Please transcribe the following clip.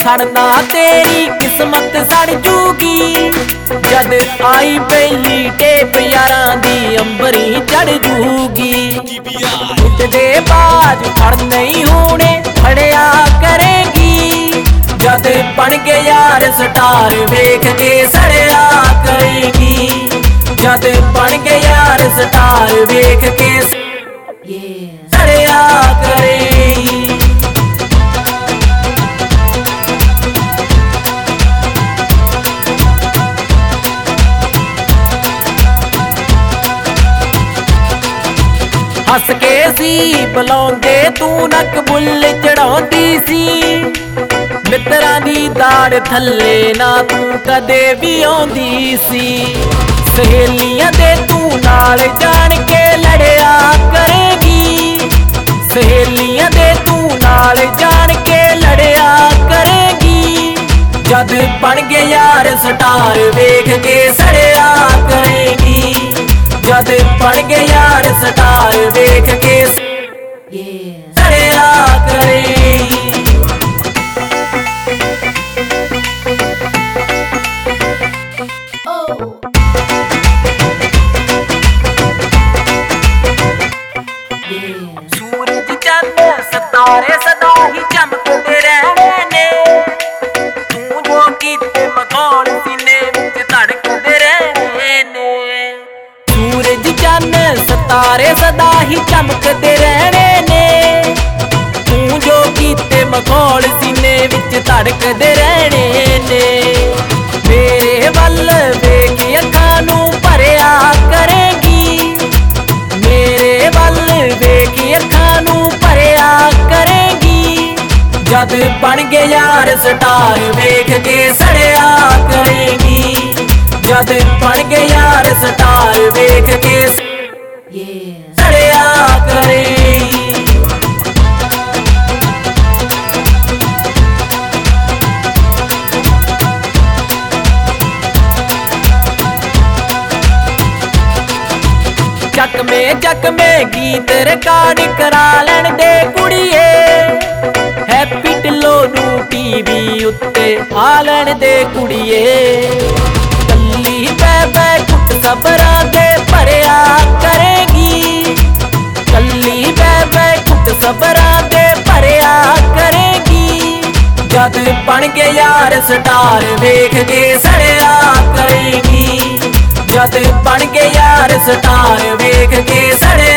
सड़ना तेरी किस्मत सड़ जूगी। जद आई पहली टेप यारां दी अंबरी चढ़ जूगी। उठदे बाज फड़ नहीं होने फड़िया करेगी। जद बन के यार स्टार वेख के सड़िया करेगी। जद बन के यार स्टार वेख के सड़िया करेगी। हस के सी बुलाउंदे तू नक बुल चढ़ाउंदी सी। मित्रां दी दाड़ थल्ले ना तू कदे भी आउंदी सी। सहेलियां दे तू नाल जान के लड़िया करेगी। सहेलियां दे तू नाल जान के लड़िया करेगी। जद बन गए यार स्टार वेख के सड़िया करेगी। जद बन गए यार स्टार वेख के सड़िया करेगी। सूरज चंद सितारे सदा ही चमकते रहने ने। तू जो कीते मखौल सीने विच धड़कते रहने ने। सूरज चंद सितारे सदा ही चमकते रहने ने। तू जो कीते मखौल सीने विच धड़कते रहने ने। मेरे वल वेख अखां नूं भरिया करेगी। मेरे वल वेख अखां नूं भरिया करेगी। जद बन गए यार स्टार वेख के सड़िया करेगी। जद बन गए यार स्टार वेख के सड़िया करेगी। चक में गीत रिकॉर्ड करा लैण दे कुड़िए। हैप्पी ढिल्लों नूं टीवी उत्ते आ लैण दे कुड़िए। कल्ली पै कुट सबरां दे भरिया करेगी। कल्ली पै कुट सबरां दे भरिया करेगी। जद बन गए यार स्टार वेख के सड़िया करेगी। जद बन गए यार स्टार वेख के सड़िया